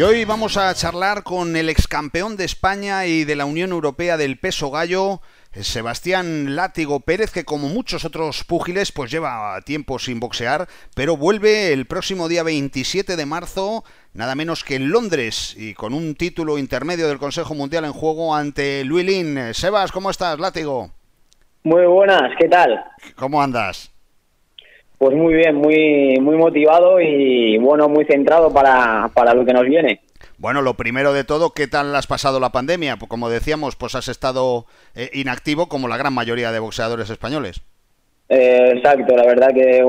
Y hoy vamos a charlar con el excampeón de España y de la Unión Europea del peso gallo, Sebastián Látigo Pérez, que como muchos otros púgiles pues lleva tiempo sin boxear, pero vuelve el próximo día 27 de marzo, nada menos que en Londres, y con un título intermedio del Consejo Mundial en juego ante Luis Lin. Sebas, ¿cómo estás, Látigo? Muy buenas, ¿qué tal? ¿Cómo andas? Pues muy bien, muy motivado y bueno, muy centrado para lo que nos viene. Bueno, lo primero de todo, ¿qué tal has pasado la pandemia? Pues como decíamos, pues has estado inactivo como la gran mayoría de boxeadores españoles. Exacto, la verdad que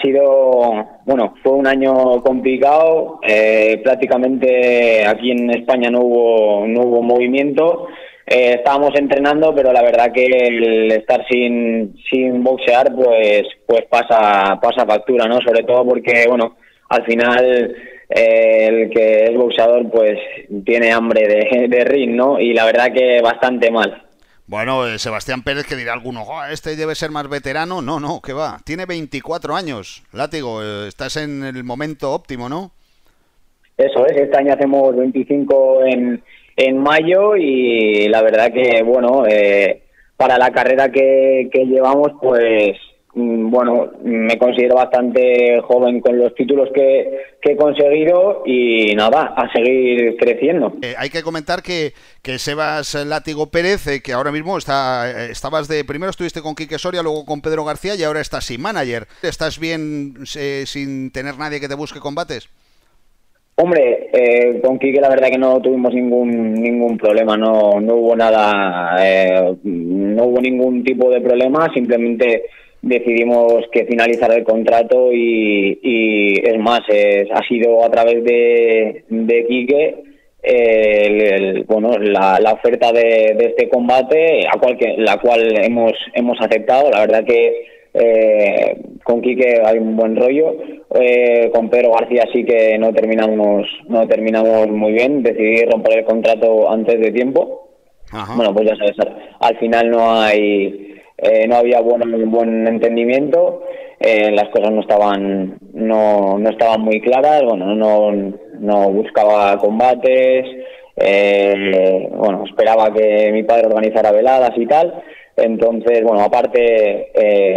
fue un año complicado, prácticamente aquí en España no hubo movimiento, estábamos entrenando, pero la verdad que el estar sin boxear pues pasa factura, ¿no? Sobre todo porque, bueno, al final el que es boxeador pues tiene hambre de ring, ¿no? Y la verdad que bastante mal. Bueno, Sebastián Pérez, que dirá alguno, oh, este debe ser más veterano. No, que va, tiene 24 años, Látigo, estás en el momento óptimo, ¿no? Eso es, este año hacemos 25 en mayo y la verdad que, bueno, para la carrera que llevamos, pues, bueno, me considero bastante joven con los títulos que he conseguido y nada, a seguir creciendo. Hay que comentar que Sebas Látigo Pérez, que ahora mismo primero estuviste con Quique Soria, luego con Pedro García y ahora estás sin manager. ¿Estás bien sin tener nadie que te busque combates? Hombre, con Quique la verdad que no tuvimos ningún problema, no hubo nada, no hubo ningún tipo de problema, simplemente decidimos que finalizara el contrato y es más, ha sido a través de Quique la oferta de este combate, la cual hemos aceptado. La verdad que con Quique hay un buen rollo, con Pedro García sí que no terminamos muy bien, decidí romper el contrato antes de tiempo. Ajá. Bueno, pues ya sabes, al final no había buen entendimiento, las cosas no estaban muy claras, bueno, no buscaba combates, esperaba que mi padre organizara veladas y tal. Entonces, bueno, aparte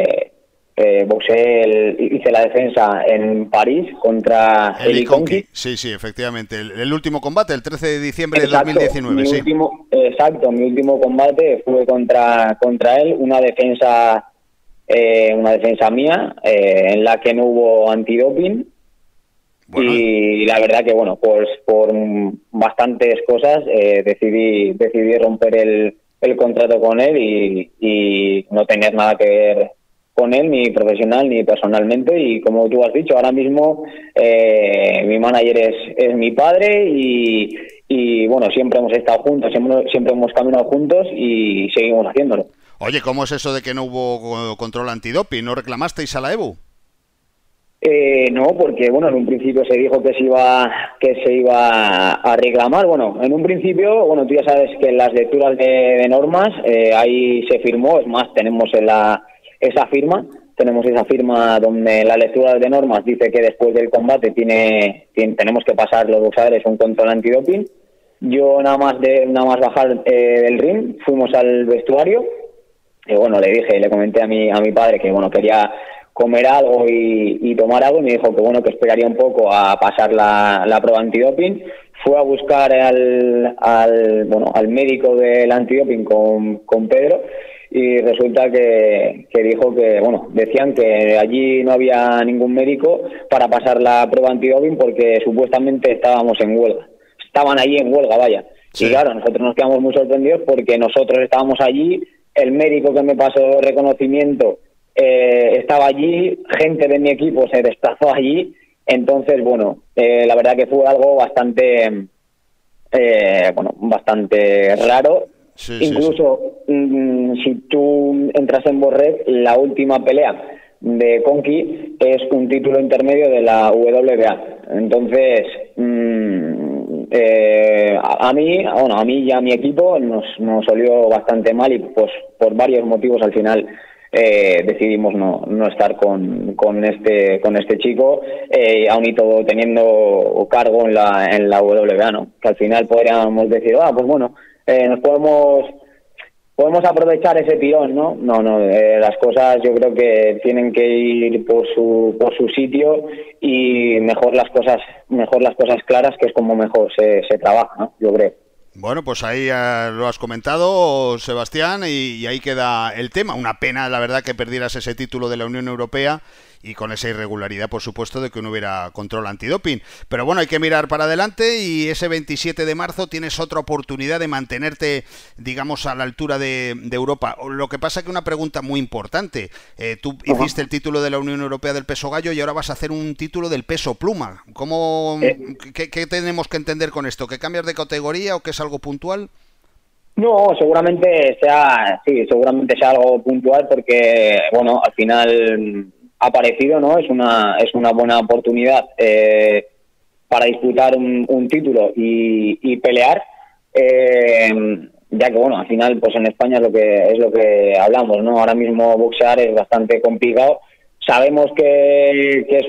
hice la defensa en París contra Eli Conqui. Sí, efectivamente. El último combate, el 13 de diciembre de 2019. Mi último combate fue contra él, una defensa mía, en la que no hubo antidoping. Bueno. Y la verdad que, bueno, pues por bastantes cosas decidí romper el contrato con él y no tener nada que ver con él, ni profesional ni personalmente, y como tú has dicho, ahora mismo mi manager es mi padre y bueno, siempre hemos estado juntos, siempre hemos caminado juntos y seguimos haciéndolo. Oye, ¿cómo es eso de que no hubo control antidoping? ¿No reclamasteis a la EBU? No, porque bueno, en un principio se dijo que se iba a reclamar. Bueno, en un principio, bueno, tú ya sabes que en las lecturas de normas ahí se firmó, es más, tenemos esa firma donde la lectura de normas dice que después del combate tenemos que pasar los boxeadores un control antidoping. Yo nada más bajar del ring, fuimos al vestuario y bueno, le comenté a mi padre que bueno, quería comer algo y tomar algo, y me dijo que bueno, que esperaría un poco a pasar la prueba antidoping. Fue a buscar al médico del antidoping con Pedro y resulta que dijo que, bueno, decían que allí no había ningún médico para pasar la prueba antidoping porque supuestamente estábamos en huelga. Estaban allí en huelga, vaya. Sí. Y claro, nosotros nos quedamos muy sorprendidos porque nosotros estábamos allí, el médico que me pasó reconocimiento estaba allí, gente de mi equipo se desplazó allí, entonces, bueno, la verdad que fue algo bastante raro. Sí, incluso si tú entras en Borrec, la última pelea de Conqui es un título intermedio de la WBA. Entonces, a mí y a mi equipo nos olió bastante mal y pues por varios motivos al final decidimos no estar con este chico, aun y todo teniendo cargo en la WBA, ¿no? Que al final podríamos decir, pues bueno, nos podemos aprovechar ese tirón, ¿no? No, las cosas yo creo que tienen que ir por su sitio, y mejor las cosas claras, que es como mejor se trabaja, ¿no? Yo creo. Bueno, pues ahí lo has comentado, Sebastián, y ahí queda el tema. Una pena, la verdad, que perdieras ese título de la Unión Europea, y con esa irregularidad, por supuesto, de que no hubiera control antidoping. Pero bueno, hay que mirar para adelante, y ese 27 de marzo tienes otra oportunidad de mantenerte, digamos, a la altura de Europa. Lo que pasa que una pregunta muy importante. Tú hiciste el título de la Unión Europea del peso gallo y ahora vas a hacer un título del peso pluma. ¿Qué tenemos que entender con esto? ¿Que cambias de categoría o que es algo puntual? No, seguramente sea algo puntual, porque, bueno, al final ha aparecido, ¿no? Es una buena oportunidad para disputar un título y pelear, ya que, bueno, al final, pues en España es lo que hablamos, ¿no? Ahora mismo boxear es bastante complicado. Sabemos que es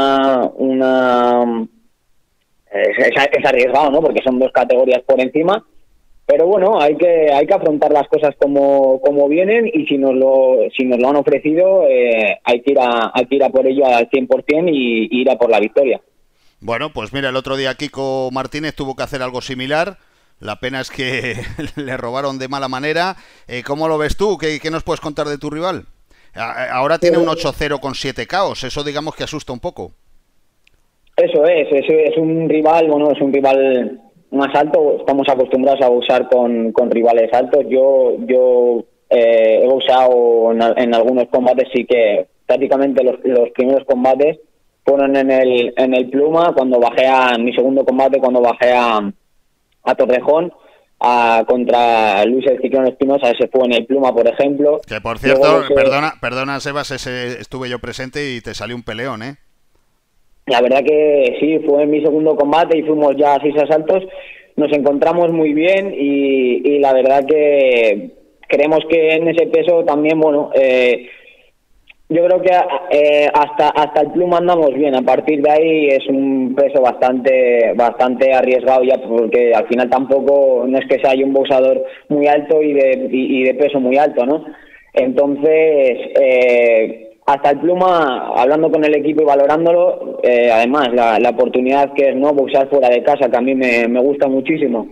es arriesgado, ¿no? Porque son dos categorías por encima. Pero bueno, hay que afrontar las cosas como vienen, y si nos lo han ofrecido, hay que ir a por ello al 100% y ir a por la victoria. Bueno, pues mira, el otro día Kiko Martínez tuvo que hacer algo similar. La pena es que le robaron de mala manera. ¿Cómo lo ves tú? ¿Qué nos puedes contar de tu rival? Ahora tiene un 8-0 con 7 KOs. Eso, digamos, que asusta un poco. Eso es un rival, bueno, es un rival más alto. Estamos acostumbrados a boxear con rivales altos. Yo he boxeado en algunos combates, sí que prácticamente los primeros combates fueron en el pluma, cuando bajé mi segundo combate, cuando bajé a Torrejón contra Luis el Ciclón Espinosa. Ese fue en el pluma, por ejemplo. Que por cierto, perdona Sebas, ese estuve yo presente y te salió un peleón, ¿eh? La verdad que sí, fue en mi segundo combate y fuimos ya a 6 asaltos. Nos encontramos muy bien, y la verdad que creemos que en ese peso también, bueno, yo creo que hasta el pluma andamos bien. A partir de ahí es un peso bastante arriesgado, ya, porque al final tampoco no es que sea un boxeador muy alto y de peso muy alto, ¿no? Entonces, hasta el pluma, hablando con el equipo y valorándolo, además la oportunidad que es, ¿no?, boxear fuera de casa, que a mí me gusta muchísimo,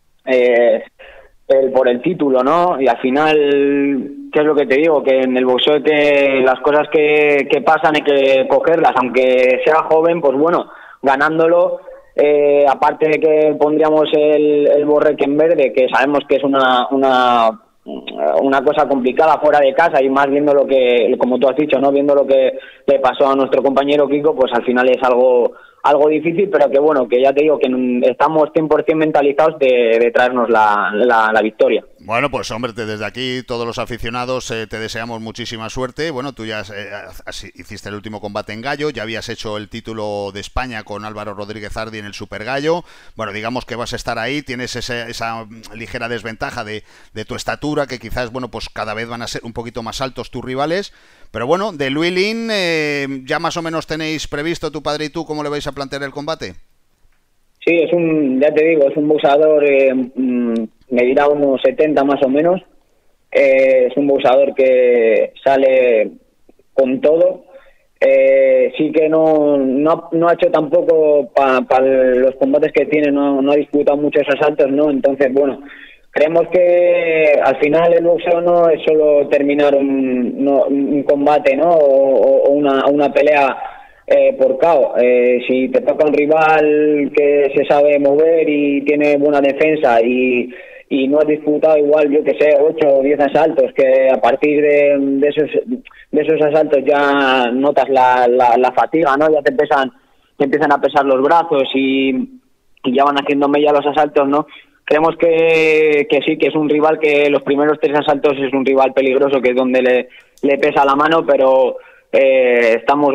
por el título, ¿no? Y al final, ¿qué es lo que te digo? Que en el boxeo las cosas que pasan hay que cogerlas, aunque sea joven, pues bueno, ganándolo. Aparte de que pondríamos el borreque en verde, que sabemos que es una cosa complicada fuera de casa, y más viendo lo que, como tú has dicho, ¿no?, viendo lo que le pasó a nuestro compañero Kiko, pues al final es algo difícil, pero que bueno, que ya te digo que estamos 100% mentalizados de traernos la victoria. Bueno, pues hombre, desde aquí todos los aficionados te deseamos muchísima suerte. Bueno, tú ya hiciste el último combate en Gallo, ya habías hecho el título de España con Álvaro Rodríguez Ardi en el Super Gallo. Bueno, digamos que vas a estar ahí, tienes esa ligera desventaja de tu estatura, que quizás, bueno, pues cada vez van a ser un poquito más altos tus rivales. Pero bueno, de Luilin, ya más o menos tenéis previsto, tu padre y tú, cómo le vais a plantear el combate. Sí, ya te digo, es un boxeador, medirá unos 70 más o menos. Es un boxeador que sale con todo. Sí que no ha hecho tampoco para los combates que tiene, no ha disputado muchos asaltos, ¿no? Entonces, bueno, creemos que al final el boxeo no es solo terminar un combate, ¿no? O una pelea por KO. Si te toca un rival que se sabe mover y tiene buena defensa y no has disputado igual, yo que sé, 8 o 10 asaltos, que a partir de esos asaltos ya notas la fatiga, ¿no? Ya te empiezan a pesar los brazos y ya van haciendo mella los asaltos, ¿no? Creemos que sí, que es un rival que los primeros 3 asaltos es un rival peligroso, que es donde le pesa la mano, pero estamos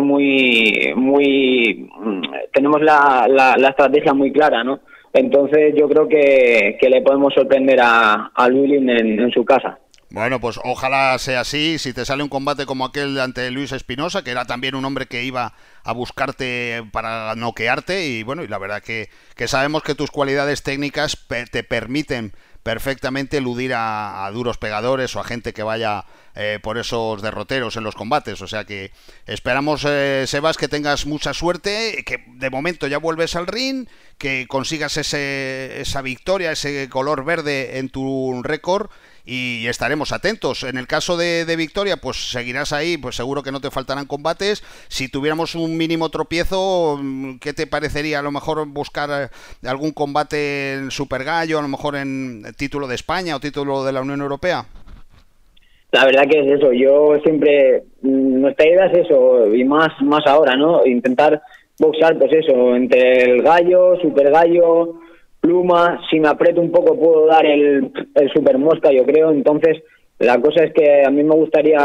tenemos la estrategia muy clara, ¿no? Entonces yo creo que le podemos sorprender a Luilin en su casa. Bueno, pues ojalá sea así. Si te sale un combate como aquel ante Luis Espinosa, que era también un hombre que iba a buscarte para noquearte, y bueno, y la verdad que sabemos que tus cualidades técnicas te permiten perfectamente eludir a duros pegadores o a gente que vaya por esos derroteros en los combates. O sea que esperamos, Sebas, que tengas mucha suerte, que de momento ya vuelves al ring, que consigas esa victoria, ese color verde en tu récord, y estaremos atentos. En el caso de Victoria, pues seguirás ahí, pues seguro que no te faltarán combates. Si tuviéramos un mínimo tropiezo, ¿qué te parecería a lo mejor buscar algún combate en Super Gallo, a lo mejor en título de España o título de la Unión Europea? La verdad que es eso, yo siempre, nuestra idea es eso, y más ahora, ¿no? Intentar boxear, pues eso, entre el gallo, Super Gallo, pluma. Si me aprieto un poco puedo dar el super mosca, yo creo. Entonces la cosa es que a mí me gustaría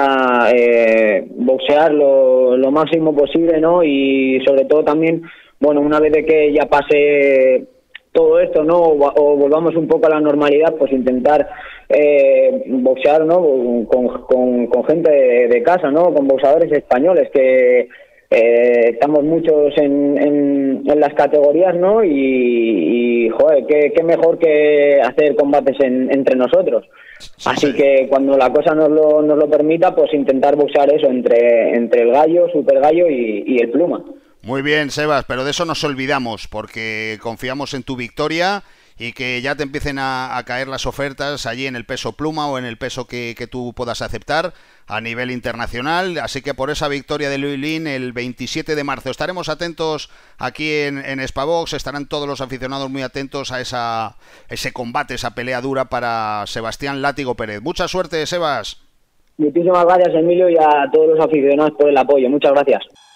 boxear lo máximo posible, ¿no? Y sobre todo también, bueno, una vez de que ya pase todo esto, ¿no? O volvamos un poco a la normalidad, pues intentar boxear, ¿no? Con gente de casa, ¿no? Con boxeadores españoles que estamos muchos en las categorías, ¿no? Y joder, qué mejor que hacer combates entre nosotros. Sí, Así sí. que cuando la cosa nos lo permita, pues intentar boxear eso entre el gallo, Super Gallo y el pluma. Muy bien, Sebas, pero de eso nos olvidamos, porque confiamos en tu victoria y que ya te empiecen a caer las ofertas allí en el peso pluma o en el peso que tú puedas aceptar a nivel internacional. Así que por esa victoria de Luilín el 27 de marzo estaremos atentos aquí en Spavox. Estarán todos los aficionados muy atentos a ese combate, esa pelea dura para Sebastián Látigo Pérez. Mucha suerte, Sebas. Muchísimas gracias, Emilio, y a todos los aficionados por el apoyo. Muchas gracias.